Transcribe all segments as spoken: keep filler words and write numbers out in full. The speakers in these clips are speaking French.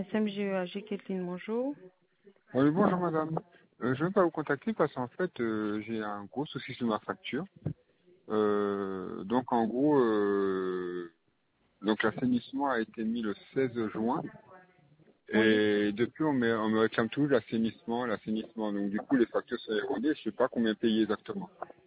S M G E A G, Kathleen, bonjour. Oui, bonjour madame. Euh, je ne veux pas vous contacter parce qu'en fait, euh, j'ai un gros souci sur ma facture. Euh, donc en gros, euh, donc l'assainissement a été mis le seize juin Oui, et depuis on me, on me réclame toujours l'assainissement, l'assainissement. Donc du coup les factures sont erronées, je sais pas combien payer exactement.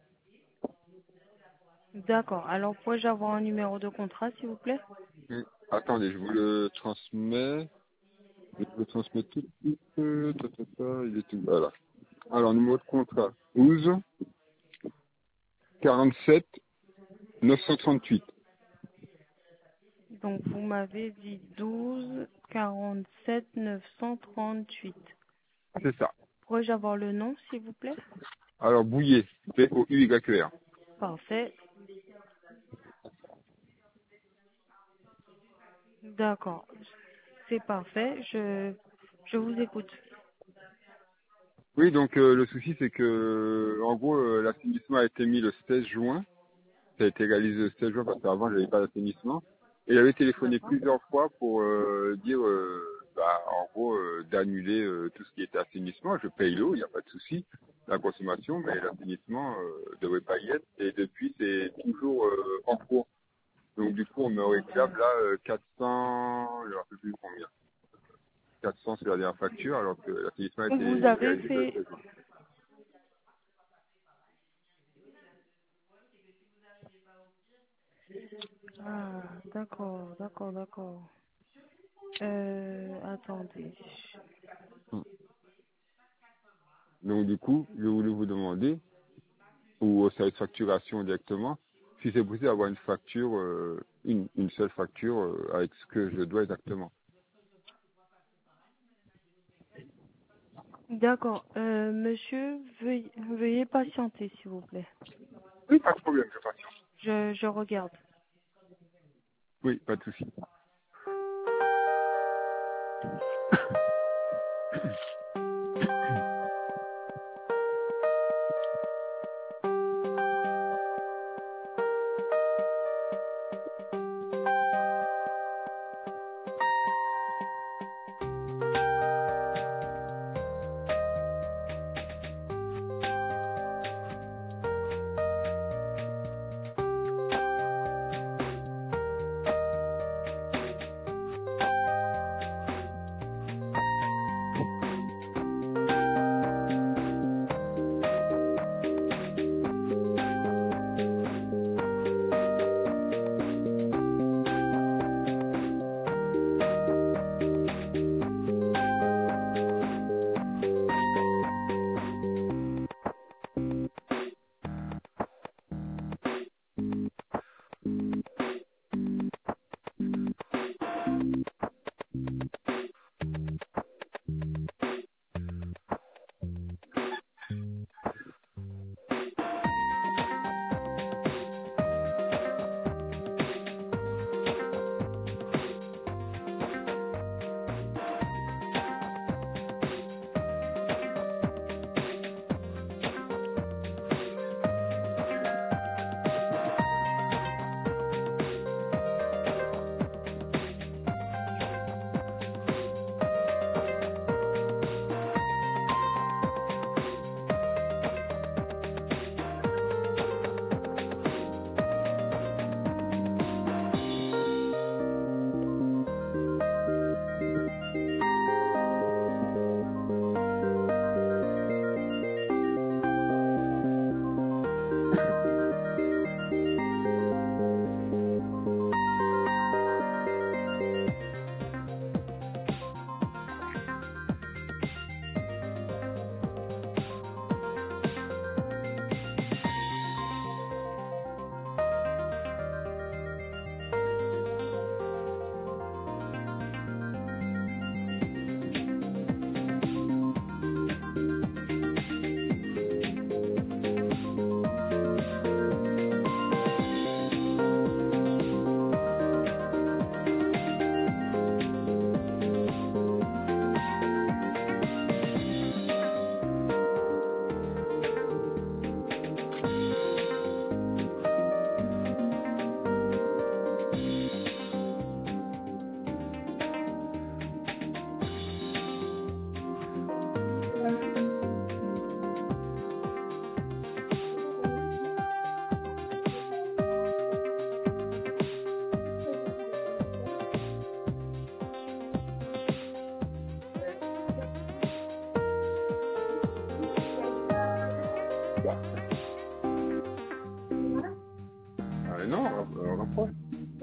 d'accord. Alors, pourrais-je avoir un numéro de contrat, s'il vous plaît? Hum, Attendez, je vous le transmets. Je vous le transmets tout de suite. Euh, ta, ta, ta, il est tout. Voilà. Alors numéro de contrat douze quarante-sept neuf cent trente-huit. Donc, vous m'avez dit douze quarante-sept neuf cent trente-huit. C'est ça. Pourrais-je avoir le nom, s'il vous plaît? Alors, Bouillet, B O U Y E R. Parfait. D'accord. C'est parfait. Je, je vous écoute. Oui, donc euh, le souci, c'est que, en gros, euh, l'assainissement a été mis le seize juin. Ça a été réalisé le seize juin parce qu'avant, j'avais pas d'assainissement. Et j'avais téléphoné D'accord. plusieurs fois pour euh, dire, euh, bah, en gros, euh, d'annuler euh, tout ce qui était assainissement. Je paye l'eau, il n'y a pas de souci, la consommation, mais l'assainissement euh, devrait pas y être. Et depuis, c'est toujours euh, en cours. Donc du coup, on me réclame là euh, quatre cents, je ne me rappelle plus combien. quatre cents sur la dernière facture, alors que l'assainissement a Donc, été vous avez réalisé que le fait... seize juin. Ah, d'accord, d'accord, d'accord. Euh, attendez. Donc du coup, je voulais vous demander, ou au service de facturation directement, si c'est possible d'avoir une facture, euh, une, une seule facture euh, avec ce que je dois exactement. D'accord. Euh, monsieur, veuillez, veuillez patienter, s'il vous plaît. Oui, pas de problème, je patiente. Je, je regarde. Oui, pas de souci.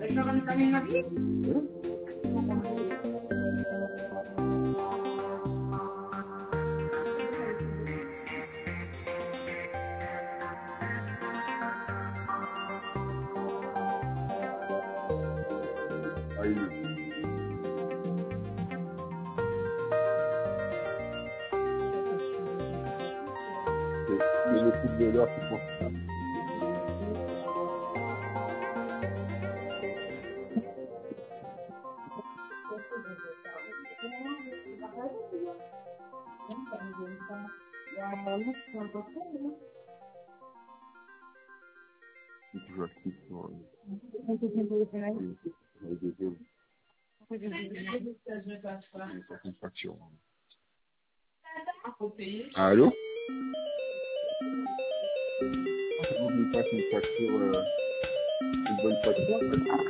Ah, il- c'est c'est le couple de l'heure qui pense ça. C'est toujours actif sur euh, les deux jeux. Il y a une facture. Allô? N'oublie pas une facture, euh, une bonne facture.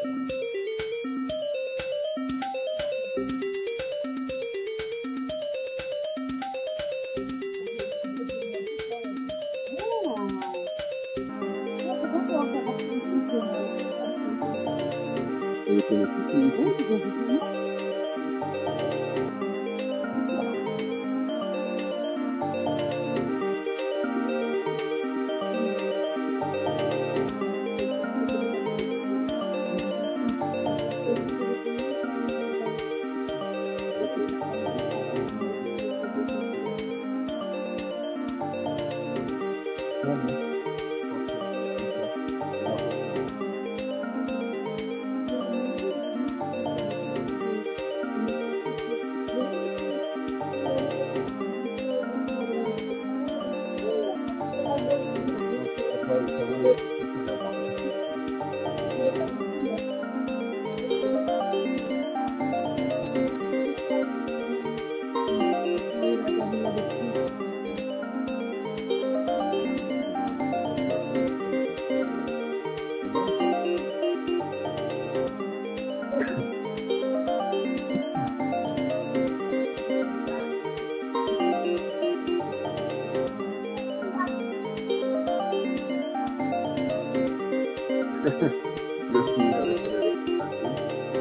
Et les téléphone, c'est ici. Non, non. Le film avec le...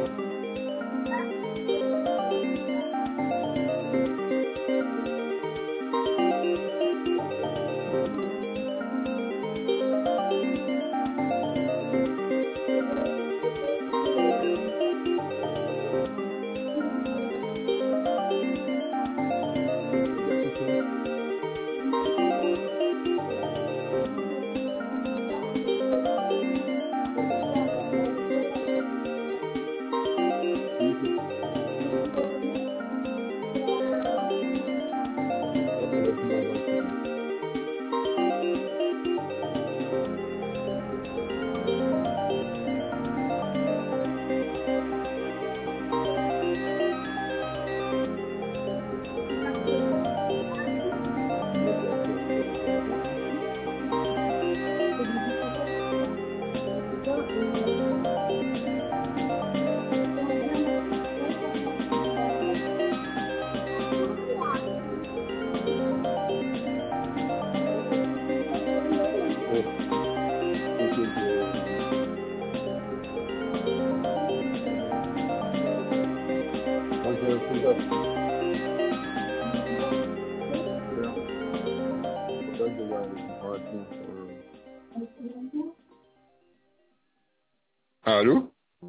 Allô?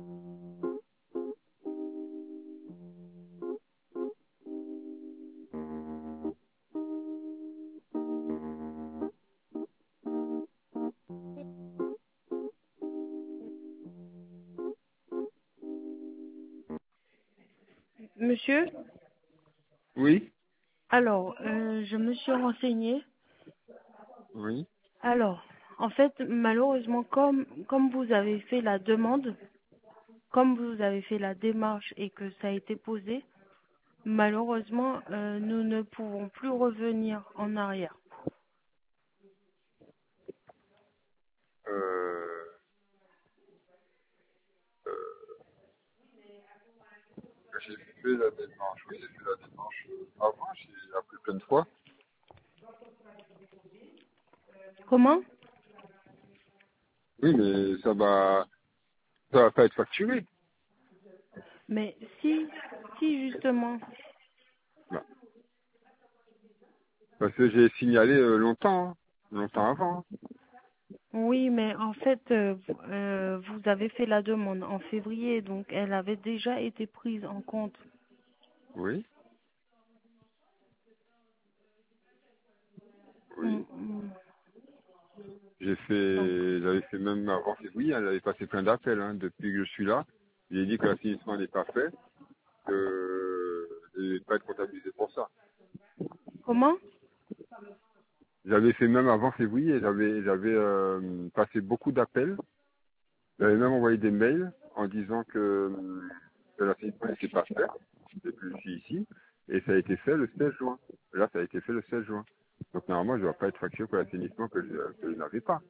Monsieur, Oui? alors, euh, je me suis renseignée. Oui? Alors, en fait, malheureusement, comme, comme vous avez fait la demande, comme vous avez fait la démarche et que ça a été posé, malheureusement, euh, nous ne pouvons plus revenir en arrière. Euh, euh, j'ai fait la démarche, oui, j'ai fait la démarche euh, avant, j'ai appris plein de fois. Comment? Oui, mais ça va, ça va pas être facturé. Mais si, si justement, Bah, parce que j'ai signalé euh, longtemps, hein, longtemps avant. Hein. oui, mais en fait, euh, vous euh, vous avez fait la demande en février, donc elle avait déjà été prise en compte. Oui, Mm, oui. mm. J'ai Donc, fait, j'avais fait même avant février, elle avait passé plein d'appels, hein, depuis que je suis là. J'ai dit que l'assainissement n'est pas fait, que je ne vais pas être comptabilisé pour ça. comment? J'avais fait même avant février, j'avais, j'avais euh, passé beaucoup d'appels. J'avais même envoyé des mails en disant que, euh, que l'assainissement n'était pas fait, depuis que je suis ici, et ça a été fait le seize juin. Là, ça a été fait le seize juin. Donc normalement, je ne dois pas être facturé pour l'assainissement que je, que je n'avais pas.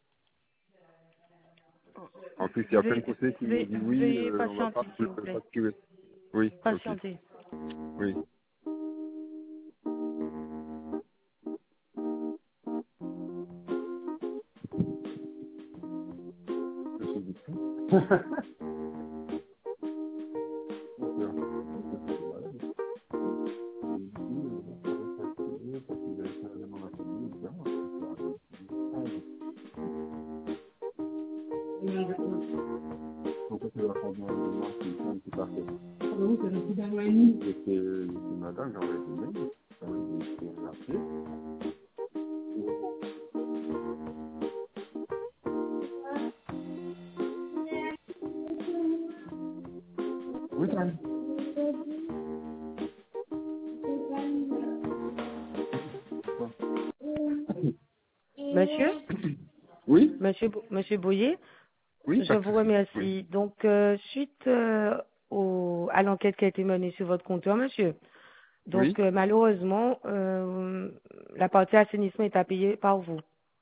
En plus, il y a plein de Veuillez, conseillers qui m'ont veuillez, dit oui, veuillez euh, on va pas patienter, s'il vous le plaît. facturer. Oui, ok. Patientez. Oui. Monsieur Dupont. Pourquoi tu vas pas bien de moi si ça ne s'est pas fait? Ah bah oui, c'est depuis un mois et demi. Et c'est c'est madame, j'ai envoyé des mails, j'ai envoyé des des rappels. Oui, quand même. Monsieur, Oui, monsieur, Bou- monsieur Boyer, oui, je pas de vous souci. Oui. remercie. Donc, euh, suite euh, au, à l'enquête qui a été menée sur votre compteur, monsieur, Oui. donc euh, malheureusement, euh, la partie assainissement est à payer par vous.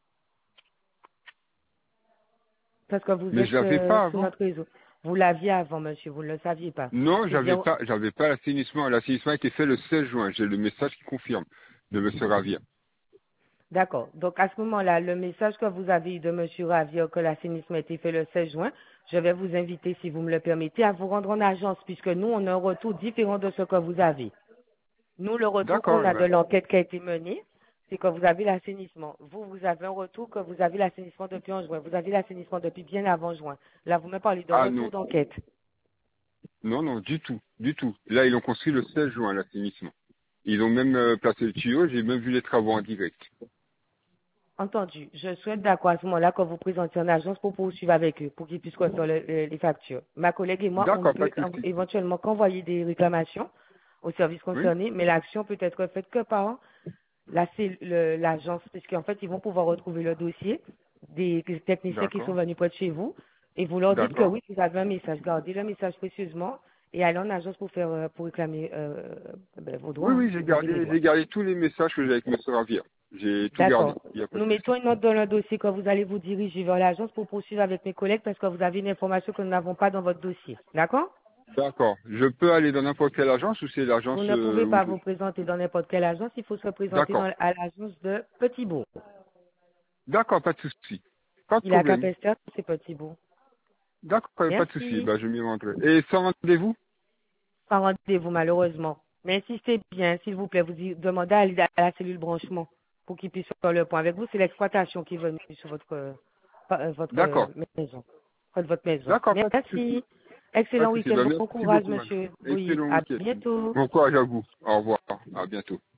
Parce que vous Mais je êtes l'avais euh, pas sur avant. notre réseau. Vous l'aviez avant, monsieur, vous ne le saviez pas. Non, C'est j'avais zéro. pas, j'avais pas l'assainissement. L'assainissement a été fait le seize juin. J'ai le message qui confirme de monsieur Ravia. D'accord. Donc, à ce moment-là, le message que vous avez eu de monsieur Ravier que l'assainissement a été fait le seize juin, je vais vous inviter, si vous me le permettez, à vous rendre en agence, puisque nous, on a un retour différent de ce que vous avez. Nous, le retour D'accord, qu'on eh a de ben, l'enquête qui a été menée, c'est que vous avez l'assainissement. Vous, vous avez un retour que vous avez l'assainissement depuis en juin. Vous avez l'assainissement depuis bien avant juin. Là, vous me parlez de ah retour non, d'enquête. non, non, du tout, du tout. Là, ils l'ont construit le seize juin, l'assainissement. Ils ont même euh, placé le tuyau, j'ai même vu les travaux en direct. Entendu. Je souhaite d'accord à ce moment-là que vous présentiez en agence pour poursuivre avec eux, pour qu'ils puissent recevoir le- le- les factures. Ma collègue et moi, on ne D'accord, pas peut de en- souci. éventuellement qu'envoyer des réclamations au service Oui, concerné, mais l'action peut être faite que par la cell- le- l'agence, puisqu'en fait, ils vont pouvoir retrouver le dossier des des techniciens qui sont d'accord, venus près de chez vous, et vous leur dites que d'accord. oui, vous avez un message. Gardez le message précieusement et allez en agence pour faire euh, pour réclamer euh, ben, vos Oui, droits, hein, oui, si j'ai vous avez des gardé, droits. j'ai gardé tous les messages que j'ai avec monsieur Ravia. J'ai tout gardé, D'accord. il n'y a pas de Nous souci. mettons une note dans le dossier que vous allez vous diriger vers l'agence pour poursuivre avec mes collègues parce que vous avez une information que nous n'avons pas dans votre dossier. D'accord? D'accord. Je peux aller dans n'importe quelle agence ou c'est l'agence Vous ne euh, pouvez où pas je... vous présenter dans n'importe quelle agence, il faut se présenter D'accord. dans, à l'agence de Petit-Bourg. D'accord, pas de souci. Pas de Il a qu'à problème. Capesterre, c'est Petit-Bourg. D'accord, pas de souci. Merci. Bah, je m'y rendrai. Et sans rendez-vous? Sans rendez-vous, malheureusement. Mais insistez bien, s'il vous plaît, vous y- demandez à aller à la cellule branchement pour qu'ils puissent faire le point avec vous. C'est l'exploitation qui est venue sur votre, euh, pa- euh, votre euh, D'accord. maison. Près de votre maison. D'accord, pas de souci. Merci. Pas de Excellent souci. week-end. Bah, Bon merci courage, beaucoup, madame. monsieur Bouilly. Excellent À week-end. bientôt. Bon courage à vous. Au revoir. À bientôt.